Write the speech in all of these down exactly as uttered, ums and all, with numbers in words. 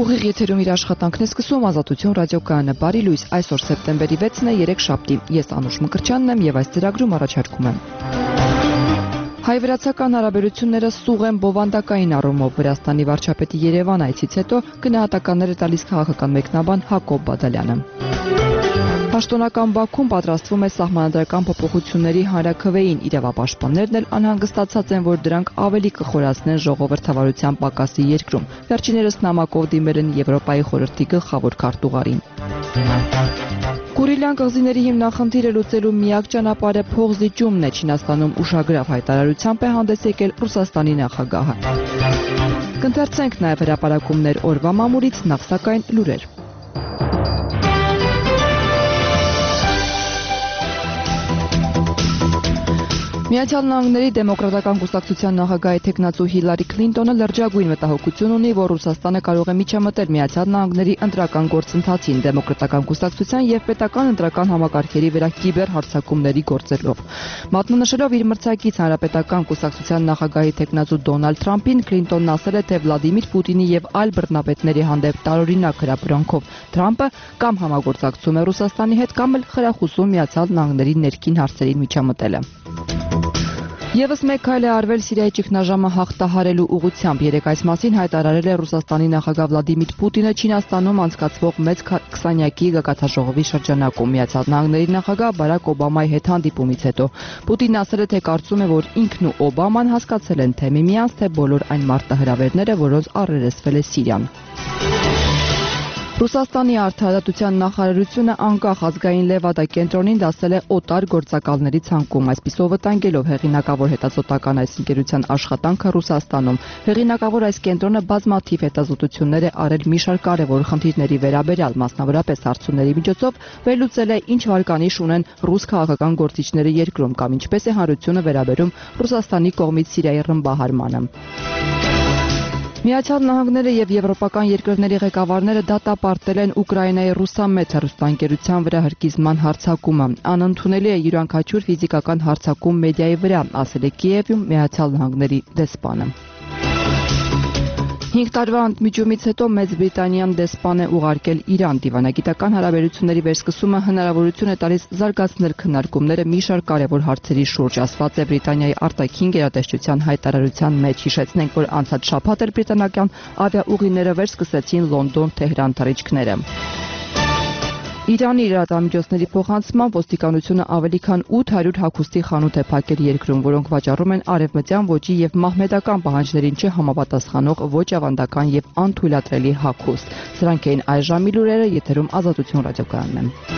Ուղիղ եթերում իր աշխատանքն է սկսում Ազատություն ռադիոկայանը։ Բարի լույս, այսօր սեպտեմբերի վեցն է, երեքշաբթի։ Ես Անուշ Մկրտչյանն եմ եւ այս ծրագրում առաջարկում եմ. Հայ-վրացական հարաբերությունները սուղ են բովանդակային առումով։ Վրաստանի վարչապետի Երևան այցից հետո գնահատականներ է տալիս քաղաքական մեկնաբան Հակոբ Բադալյանը։ Պաշտոնական Բաքուն պատրաստվում է սահմանադրական փոփոխությունների հանրաքվեին, իրավապաշտպաններն էլ անհանգստացած են, որ դրանք ավելի կխորացնեն ժողովրդավարության պակասի երկրում։ Վերջիներս նամակով դիմել են Եվրոպայի խորհրդի գլխավոր քարտուղարին։ Կուրիլյան կղզիների հիմնախնդիրը լուծելու միակ ճանապարհը փողզիջումն է։ Չինաստանում ուշագրավ հայտարարությամբ է հանդես եկել Ռուսաստանի նախագահը։ Կընթերցենք նաև հրապարակումներ օրվա մամուլից, նախ սակայն լուրեր։ Միացյալ Նահանգների դեմոկրատական կուսակցության նախագահի թեկնածու Հիլարի Քլինտոնը լրջագույն մտահոգություն ունի, որ Ռուսաստանը կարող է միջամտել Միացյալ Նահանգների ընտրական գործընթացին դեմոկրատական կուսակցության եւ պետական ընտրական համակարգերի վրա կիբերհարձակումների գործելով։ Մատնանշելով իր մրցակից հանրապետական կուսակցության նախագահի թեկնածու Դոնալդ Թրամփին, Քլինտոնն ասել է, թե Վլադիմիր Պուտինի եւ այլ բռնապետների հանդեպ տարօրինակ հրապրանքով Թրամփը կամ համագործակցում է Ռուսաստանի հետ, կամ էլ խրախուսում Միացյալ Նահանգների ներքին հարցերին միջամտելը։ Եվս մեկ քայլ է արվել Սիրիայի ճգնաժամը հաղթահարելու ուղղությամբ։ Երեկ այս մասին հայտարարել է Ռուսաստանի նախագահ Վլադիմիր Պուտինը Չինաստանում անցկացվող մեծ քսանյակի գագաթնաժողովի շրջանակում Միացյալ Նահանգների նախագահ Բարակ Օբամայի հետ հանդիպումից հետո։ Պուտինն ասել է, թե կարծում է, որ ինքն ու Օբաման հասկացել են թե միմյանց, թե բոլոր այն մարտահրավերները, որոնց առերեսվել է Սիրիան։ Ռուսաստանի արդարադատության նախարարությունը անկախ ազգային Լևադա կենտրոնին դասել է օտար գործակալների ցանկում, այսպիսով վտանգելով հեղինակավոր հետազոտական այս ընկերության աշխատանքը Ռուսաստանում։ Հեղինակավոր այս կենտրոնը բազմաթիվ հետազոտություններ է արել մի շարք կարևոր խնդիրների վերաբերյալ, մասնավորապես հարցումների միջոցով վերլուծել է ինչ վարկանիշ ունեն ռուս քաղաքական գործիչները երկրում կամ ինչպես է հանրությունը վերաբերում Ռուսաստանի կողմից Սիրիայի ռմբահարմանը։ Միացյալ Նահանգները եւ եվրոպական երկրների ղեկավարները դատապարտել են Ուկրաինայի ռուսամետ հեռուստաընկերության վրա հրկիզման հարձակումը։ Անընդունելի է յուրաքանչյուր ֆիզիկական հարձակում մեդիայի վրա, ասել է Կիևում Միացյալ Նահանգների դեսպանը։ Հինգ տարվա ընդմիջումից հետո Մեծ Բրիտանիան դեսպան է ուղարկել Իրան։ Դիվանագիտական հարաբերությունների վերսկսումը հնարավորություն է տալիս զարգացնել քննարկումները մի շարք կարևոր հարցերի շուրջ, ասված է Բրիտանիայի արտաքին գերատեսչության հայտարարության մեջ։ Հիշեցնենք, որ անցած շաբաթ էր բրիտանական ավիաուղիները վերսկսեցին Լոնդոն-Թեհրան թռիչքները։ Իրանի լրատվամիջոցների փոխանցմամբ ոստիկանությունը ավելի քան ութ հարյուր հագուստի խանութ է փակել երկրում, որոնք վաճառում են արևմտյան ոճի եւ մահմեդական պահանջներին չհամապատասխանող ոչ ավանդական եւ անթույլատրելի հագուստ։ Սրանք էին այս ժամի լուրերը, եթերում Ազատություն ռադիոկայանն է։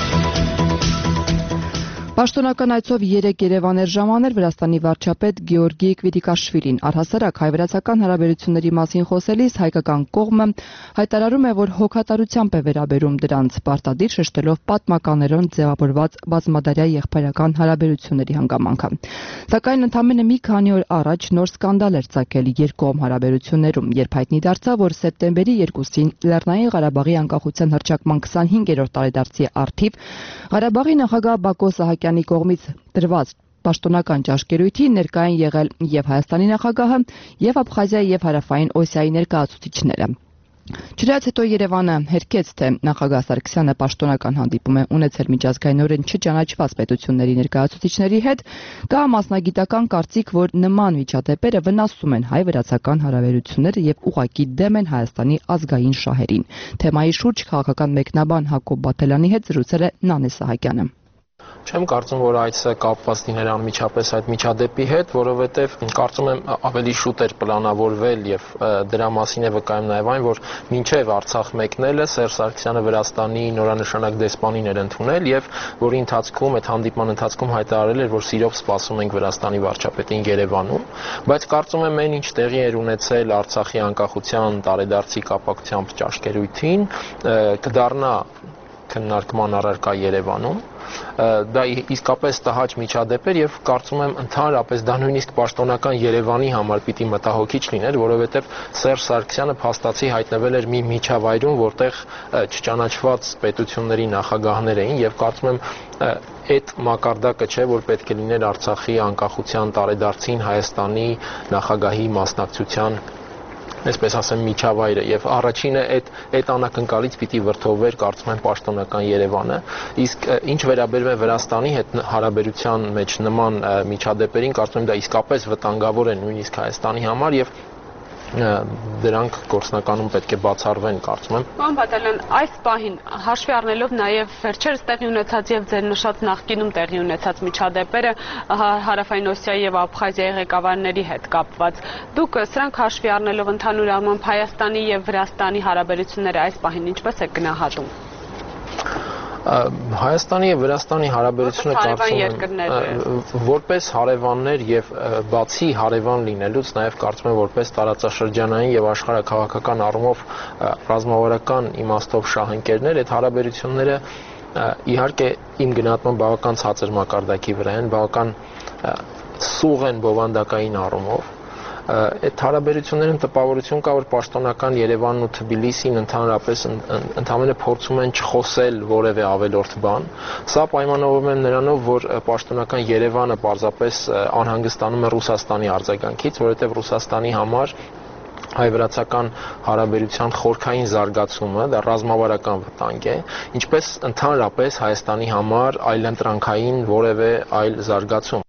Պաշտոնական այցով երեկ Երևան էր ժամանել Վրաստանի վարչապետ Գեորգի Կվիդիկաշվիլին։ Առհասարակ հայ-վրացական հարաբերությունների մասին խոսելիս հայկական կողմը հայտարարում է, որ հոգատարությամբ է վերաբերում դրանց, պարտադիր շեշտելով պատմականերեն ձևավորված բազմադարյա եղբայրական հարաբերությունների հանգամանքը։ Սակայն ընդամենը մի քանի օր առաջ նոր սկանդալ էր ծագել երկկողմ հարաբերություններում, երբ հայտնի դարձավ, որ սեպտեմբերի երկուսին Լեռնային Ղարաբաղի անկախության հռչակման քսանհինգերորդ տարեդարձի առթիվ Ղարաբաղի նախագահ Բակո Սահակյանի կողմից տրված պաշտոնական ճաշկերույթի ներկա են եղել եւ Հայաստանի նախագահը, եւ Աբխազիայի եւ Հարավային Օսիայի ներկայացուցիչները։ Չնայած հետո Երևանը հերքեց, թե նախագահ Սարգսյանը պաշտոնական հանդիպում է ունեցել միջազգայինորեն չճանաչված պետությունների ներկայացուցիչների հետ, կա մասնագիտական կարծիք, որ նման միջադեպերը վնասում են հայ-վրացական հարաբերությունները եւ ուղղակի դեմ են Հայաստանի ազգային շահերին։ Թեմայի շուրջ քաղաքական մեկնաբան Հակոբ Բադալյանի հետ զրուցել է Նանե Սահակյանը։ Չեմ կարծում, որ այցը կապված լիներ անմիջապես այդ միջադեպի հետ, որովհետև կարծում եմ ավելի շուտ էր պլանավորվել եւ դրա մասին է վկայում նաեւ այն, որ մինչեւ Արցախ մեկնելը Սերժ Սարգսյանը Վրաստանի նորանշանակ դեսպանին էր ընդունել եւ որի ընթացքում այդ հանդիպման ընթացքում հայտարարել էր, որ սիրով սպասում ենք Վրաստանի վարչապետին Երևանում, բայց կարծում եմ այն ինչ տեղի էր ունեցել Արցախի անկախության տարեդարձի կապակցությամբ ճաշկերույթին, կդառնա քննարկման առարկա Երևանում։ Դա իսկապես տհաճ միջադեպ էր եւ կարծում եմ ընդհանրապես դա նույնիսկ պաշտոնական Երևանի համար պիտի մտահոգիչ լիներ, որովհետեւ Սերժ Սարգսյանը փաստացի հայտնվել էր մի միջավայրում, որտեղ չճանաչված պետությունների նախագահներ էին եւ կարծում եմ այդ մակարդակը չէ, որ պետք է լիներ Արցախի անկախության տարեդարձին Հայաստանի նախագահի մասնակցության այսպես ասեմ, միջավայրը եւ առաջինը այդ այդ անակնկալից պիտի վրթովվեր, կարծում եմ, պաշտոնական Երևանը, իսկ ինչ վերաբերում է Վրաստանի հետ հարաբերության մեջ նման միջադեպերին, կարծում եմ դա իսկապես վտանգավոր է նույնիսկ Հայաստանի համար եւ դրանք գործնականում պետք է բացառվեն, կարծում եմ։ Պարոն Բադալյան, այս պահին հաշվի առնելով նաև վերջերս տեղի ունեցած եւ ձեր նշած նախկինում տեղի ունեցած միջադեպերը Հարավային Օսիայի եւ Աբխազիայի ղեկավարների հետ կապված, դուք սրանք հաշվի առնելով ընդհանուր առմամբ Հայաստանի եւ Վրաստանի հարաբերությունները այս պահին ինչպես եք գնահատում։ Հայաստանի եւ Վրաստանի հարաբերությունը կարծում եմ որպես հարևաններ եւ բացի հարևան լինելուց նաեւ կարծում եմ որպես տարածաշրջանային եւ աշխարհաքաղաքական առումով ռազմավարական իմաստով շահընկերներ այդ հարաբերությունները իհարկե իմ գնահատմամբ բավական ցածր մակարդակի վրա են, բավական սուղ են բովանդակային առումով։ Այդ հարաբերություններում տպավորություն կա, որ պաշտոնական Երևանն ու Թբիլիսին ընդհանրապես ընդհանրապես փորձում են չխոսել որևէ ավելորդ բան։ Սա պայմանավորվում է նրանով, որ պաշտոնական Երևանը պարզապես անհանգստանում է Ռուսաստանի արձագանքից, որովհետև Ռուսաստանի համար հայ-վրացական հարաբերության խորքային զարգացումը դա ռազմավարական վտանգ է, ինչպես ընդհանրապես Հայաստանի համար այլընտրանքային որևէ այլ զարգացում։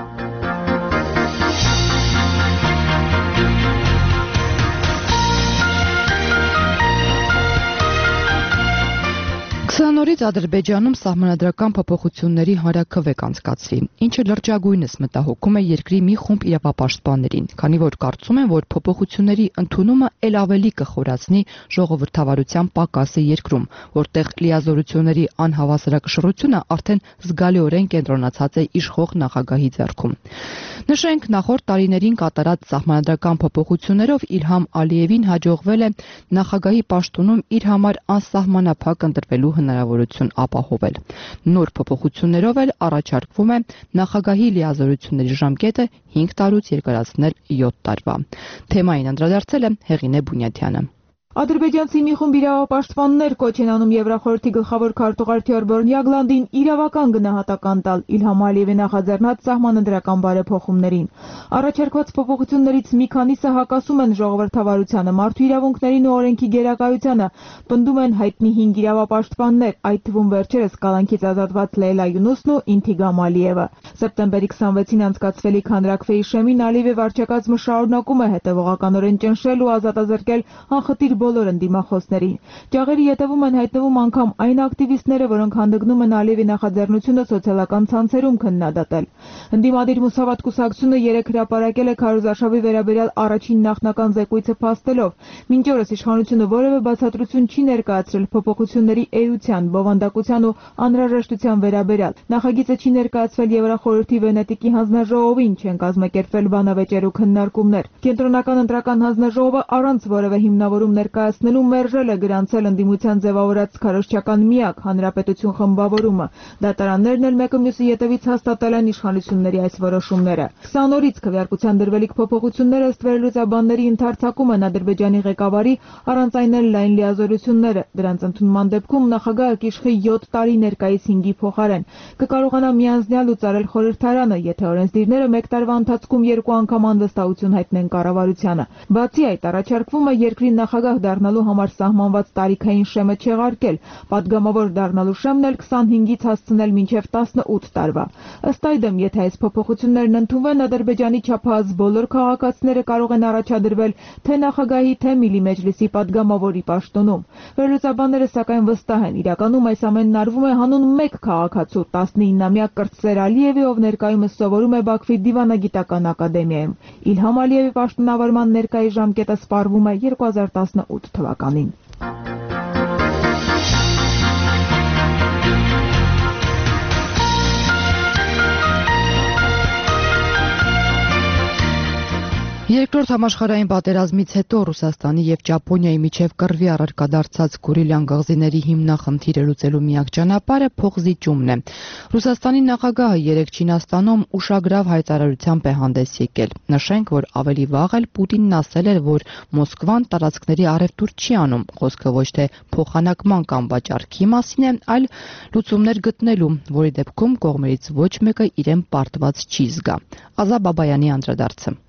Քսանորից Ադրբեջանում սահմանադրական փոփոխությունների հանրաքվե կանցկացվի, ինչը լրջագույնս մտահոգում է երկրի մի խումբ իրավապաշտպաններին, քանի որ կարծում են, որ փոփոխությունների ընդունումը ել ավելի կխորացնի ժողովրդավարության պակասը երկրում, որտեղ լիազորությունների անհավասարակշռությունը արդեն զգալիորեն կենտրոնացած է իշխող նախագահի ձեռքում։ Նշենք, նախորդ տարիներին կատարած սահմանադրական փոփոխություններով Իլհամ Ալիևին հաջողվել է նախագահի պաշտոնում իր համար անսահմանափակ ընտրվելու հնարավորություն ապահովել։ Նոր փոփոխություններով էլ առաջարկվում է նախագահի լիազորությունների ժամկետը հինգ տարուց երկարացնել յոթ տարվա։ Թեմային անդրադարձել է Հեղինե Բունյաթյանը։ Ադրբեջանցի մի խումբ իրավապաշտպաններ կոչ են անում Եվրախորհրդի գլխավոր քարտուղար Թյորբորն Յագլանդին իրավական գնահատական տալ Իլհամ Ալիևի նախաձեռնած սահմանադրական բարեփոխումներին։ Առաջարկված փոփոխություններից մի քանիսը հակասում են ժողովրդավարությանը, մարդու իրավունքներին ու օրենքի գերակայությանը, պնդում են հայտնի հինգ իրավապաշտպաններ, այդ թվում վերջերս կալանքից ազատված Լեյլա Յունուսն ու Ինթիգամ Ալիևը։ Սեպտեմբերի քսանվեցին անցկացվելիք հանրաքվեի շեմին Ալիևի վարչակազմը շարունակում է հետևողականորեն ճնշել ու ազատազրկել անխտիր բոլոր ընդդիմախոսներին։ Ճաղերի ետևում են հայտնվում անգամ այն ակտիվիստները, որոնք հանդգնում են Ալիևի նախաձեռնությունը սոցիալական ցանցերում քննադատել։ Ընդդիմադիր Մուսավատ կուսակցությունը երեկ հրապարակել է քարոզարշավի վերաբերյալ առաջին նախնական զեկույցը փաստելով։ Մինչ օրս իշխանությունը որևէ բացատրություն չի ներկայացրել փոփոխությունների էության, բովանդակության ու անհրաժեշտության վերաբերյալ։ Նախագիծը չի ներկայացվել Եվրախորհրդի Վենետիկի հանձնաժողովին, չեն կազմակերպվել բանավեճեր ու քննարկումներ։ Կենտրոնական ընտրական հանձնաժողովը առանց որևէ հիմնավորում ներկայացնելու մերժել է գրանցել ընդդիմության ձևավորած քարոզչական միակ հանրապետություն խմբավորումը։ Դատարաններն էլ մեկը մյուսի ետևից հաստատել են իշխանությունների այս որոշումները։ քսան օրից քվեարկության դրվելիք փոփոխությունները ըստ վերլուծաբանների ընդարձակում են Ադրբեջանի ղեկավարի առանց այն էլ լայն լիազորությունները։ Դրանց ընդունման դեպքում նախագահը կիշխի յոթ տարի ներկայիս հինգի փոխարեն։ Կկարողանա միանձնյալ լուծարել խորհրդարանը, եթե օրենսդիրները մեկ տարվա ընթացքում երկու անգամ անվստահություն հայտնեն կառավարությանը։ Բացի այդ, առաջարկվում է երկրի նախագահ դառնալու համար սահմանված տարիքային շեմը չեղարկել, պատգամավոր դառնալու շեմն էլ քսանհինգից հասցնել մինչև տասնութ տարվա։ Ըստ այդմ, եթե այս փոփոխություններն ընդունվեն, Ադրբեջանի չափահաս բոլոր քաղաքացիները կարող են առաջադրվել թե նախագահի, թե Միլի Մեջլիսի պատգամավորի պաշտոնում։ Վերլուծաբանները սակայն վստահ են, իրականում այս ամենն արվում է հանուն մեկ քաղաքացու տասնիննամյա Կրտսեր Ալիևի, ով ներկայումս սովորում է Բաքվի դիվանագիտական ակադեմիայում։ Իլհամ Ալիևի պաշտոնավարման ներկայիս ժամկետը սպառվում է երկու հազար տասնութ թվականին։ Երկրորդ համաշխարհային պատերազմից հետո Ռուսաստանի եւ Ճապոնիայի միջև կռվի առարկա դարձած Կուրիլյան գաղզիների հիմնախնդիրը լուծելու միակ ճանապարհը փոխզիջումն է։ Ռուսաստանի նախագահը երեկ Չինաստանում ուշագրավ հայտարարությամբ է հանդես եկել։ Նշենք, որ ավելի վաղ էլ Պուտինն ասել էր, որ Մոսկվան տարածքների առևտուր չի անում, խոսքը ոչ թե փոխանակման կամ վաճառքի մասին է, այլ լուծումներ գտնելու, որի դեպքում կողմերից ոչ մեկը իրեն պարտված չի զգա։ Ազա Բաբայանի անդրադարձը։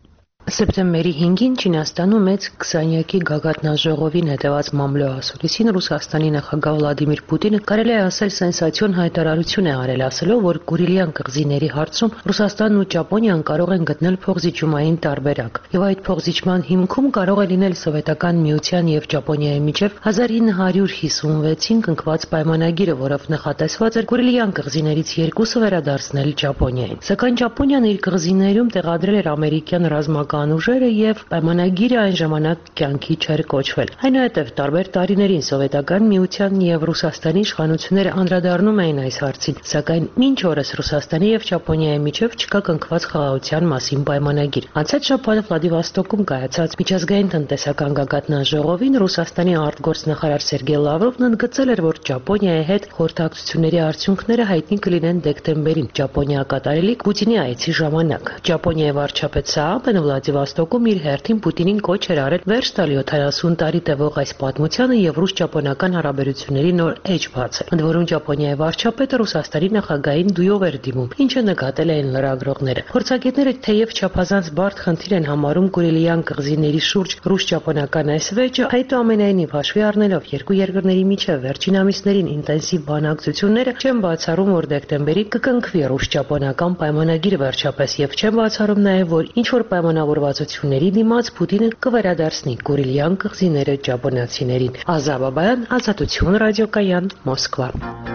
Սեպտեմբերի հինգին Չինաստանում մեծ քսանյակի գագաթնաժողովին հետևած մամլո ասուլիսին Ռուսաստանի նախագահ Վլադիմիր Պուտինը կարելի է ասել սենսացիոն հայտարարություն է արել, ասելով, որ Կուրիլյան կղզիների հարցում Ռուսաստանն ու Ճապոնիան կարող են գտնել փոխզիջումային տարբերակ, եւ այդ փոխզիջման հիմքում կարող է լինել Սովետական Միության եւ Ճապոնիայի միջև հազար ինը հարյուր հիսունվեցին կնքված պայմանագիրը, որով նախատեսված էր Կուրիլյան կղզիներից երկուսը վերադարձնել Ճապոնիային։ Սակայն Ճապոնիան իր կղզիներում տեղադրել էր ամերիկյան ռազմական ուժերը եւ պայմանագիրը այն ժամանակ կյանքի չէր կոչվել։ Այնուհետև տարբեր տարիներին Սովետական Միության եւ Ռուսաստանի իշխանությունները անդրադառնում էին այս հարցին, սակայն մինչ օրս Ռուսաստանի եւ Ճապոնիայի միջև չկա կնքված խաղաղության մասին պայմանագիր։ Անցած շաբաթ Վլադիվոստոկում կայացած միջազգային տնտեսական գագաթնաժողովին Ռուսաստանի արտգործնախարար Սերգեյ Լավրովն ընդգծել էր, որ Ճապոնիայի հետ խորհրդակցությունների արդյունքները հայտնի կլինեն դեկտեմբերին Ճապոնիա կատարելիք Պուտինի այցի ժամանակ։ Ճապոնիայի վարչապետ Սաաբն Վլադիվոստոկում իր հերթին Պուտինին կոչ էր արել վերջ տալ յոթանասուն տարի տևող այս պատմությանը եւ ռուս-ճապոնական հարաբերությունների նոր էջ բացել։ Ընդ որում Ճապոնիայի վարչապետը Ռուսաստանի նախագահին դույով էր դիմում, ինչը նկատել էին լրագրողները։ Փորձագետները թեև չափազանց բարդ խնդիր են համարում Կուրիլյան կղզիների շուրջ ռուս-ճապոնական այս վեճը, այդուամենայնիվ հաշվի առնելով երկու երկրների միջև վերջին ամիսներին ինտենսիվ բանակցությունները, չեն բացառում, որ դեկտեմբերի կկնքվի ռուս-ճապոնական պայմանագիրը վերջապես եւ չեն բացառում նաեւ, որ ինչ որ պայմանավորվածությունների դիմաց Պուտինը կվերադարձնի Կուրիլյան կղզիները ճապոնացիներին։ Ազա Բաբայան, Ազատություն ռադիոկայան, Մոսկվա։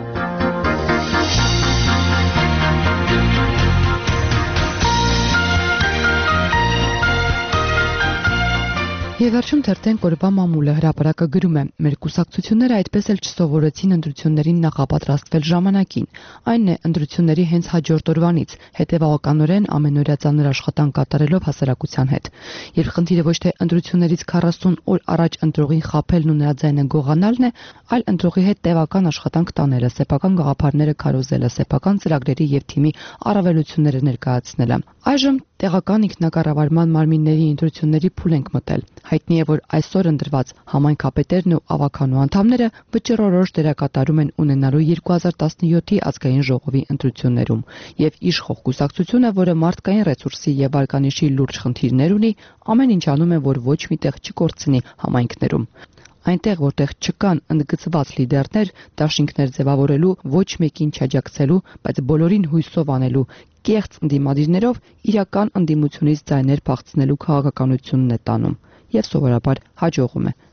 Եվ վերջում թերթենք օրվա մամուլը հրապարակը գրում է. մեր կուսակցությունները այդպես էլ չսովորեցին ընտրություններին նախապատրաստվել ժամանակին։ Այն է ընտրությունների հենց հաջորդ օրվանից, հետևողականորեն ամենօրյա ծանր աշխատանք կատարելով հասարակության հետ։ Երբ խնդիրը ոչ թե ընտրություններից քառասուն օր առաջ ընտրողին խաբելն ու նրա ձայնը գողանալն է, այլ ընտրողի հետ տևական աշխատանք տանելը, սեփական գաղափարները քարոզելը, սեփական ծրագրերի եւ թիմի առավելությունները ներկայացնելը։ Այժմ տեղական ինքնակառավարման մարմինների ընտրությունների փուլ ենք մտել։ Հայտնի է, որ այսօր ընտրված համայնքապետերն ու ավականու անդամները վճռորոշ դերակատարում են ունենալու երկու հազար տասնյոթի ազգային ժողովի ընտրություններում, եւ իշխող կուսակցությունը, որը մարդկային ռեսուրսի եւ վարկանիշի լուրջ խնդիրներ ունի, ամեն ինչ անում է, որ ոչ մի տեղ չկորցնի համայնքներում։ Այնտեղ, որտեղ չկան ընդգծված լիդերներ, դաշինքներ ձևավորելու, ոչ մեկին չաջակցելու, բայց բոլորին հույսով անելու, կեղծ ընդդիմադիրներով իրական ընդդիմությունից ձայներ փախցնելու քաղաքականությունն է տանում եւ սովորաբար հաջողում է։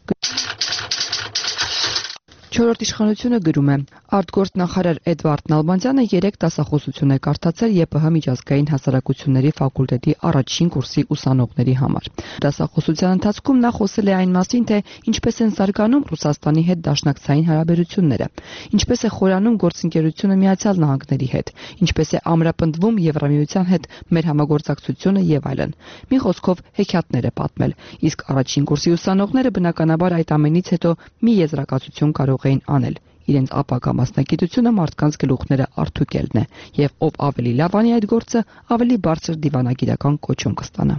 Չորրորդ իշխանությունը գրում է. արտգործնախարար Էդվարդ Նալբանդյանը երեք դասախոսություն է կարդացել ԵՊՀ միջազգային հասարակությունների ֆակուլտետի առաջին կուրսի ուսանողների համար։ Դասախոսության ընթացքում նա խոսել է այն մասին, թե ինչպես են զարգանում Ռուսաստանի հետ դաշնակցային հարաբերությունները, ինչպես է խորանում գործընկերությունը Միացյալ Նահանգների հետ, ինչպես է ամրապնդվում Եվրամիության հետ մեր համագործակցությունը եւ այլն։ Մի խոսքով հեքիաթներ է պատմել, իսկ առաջին կուրսի ուսանողները բնականաբար այդ ամենից հետո մի եզրակացություն կարող էին անել։ Իրենց ապագա մասնագիտությունը մարդկանց գլուխները արդուկելն է, եւ ով ավելի լավ անի այդ գործը, ավելի բարձր դիվանագիտական կոչում կստանա։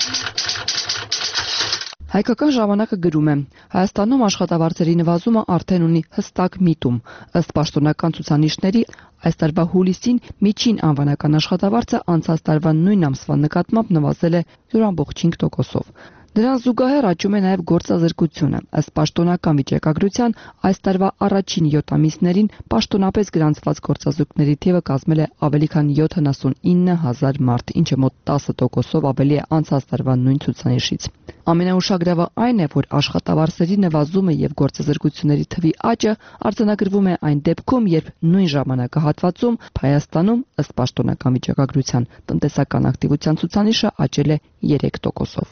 Հայկական ժամանակը գրում է. Հայաստանում աշխատավարձերի նվազումը արդեն ունի հստակ միտում։ Ըստ պաշտոնական ցուցանիշների, այս տարվա հուլիսին միջին անվանական աշխատավարձը անցած տարվա նույն ամսվա նկատմամբ նվազել է յոթ կόμμα հինգ տոկոսով։ Դրան զուգահեռ աճում է նաև գործազրկությունը։ Ըստ պաշտոնական վիճակագրության, այս տարվա առաջին յոթ ամիսներին պաշտոնապես գրանցված գործազուրկների թիվը կազմել է ավելի քան յոթանասունինը հազար մարդ, ինչը մոտ տասը տոկոսով ավելի է անցած տարվա նույն ցուցանիշից։ Ամենաուշագրավը այն է, որ աշխատավարձերի նվազումը եւ գործազրկությունների թվի աճը արձանագրվում է այն դեպքում, երբ նույն ժամանակահատվածում Հայաստանում, ըստ պաշտոնական վիճակագրության, տնտեսական ակտիվության ցուցանիշը աճել է երեք տոկոսով։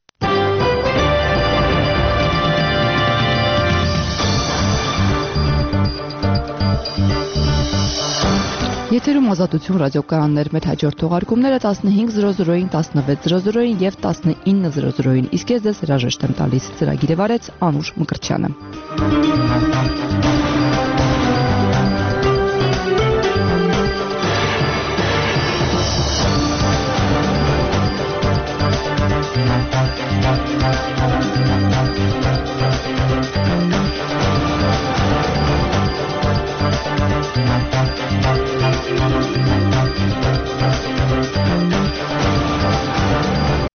Եթերում Ազատություն ռադիոկայաններ, մեր հաջորդ թողարկումները տասնհինգ զրո զրոին, տասնվեց զրո զրոին եւ տասնինը զրո զրոին։ Իսկ ես ձեզ հրաժեշտ եմ տալիս։ Ծրագիրը վարեց Անուշ Մկրտչյանը։ We'll be right back.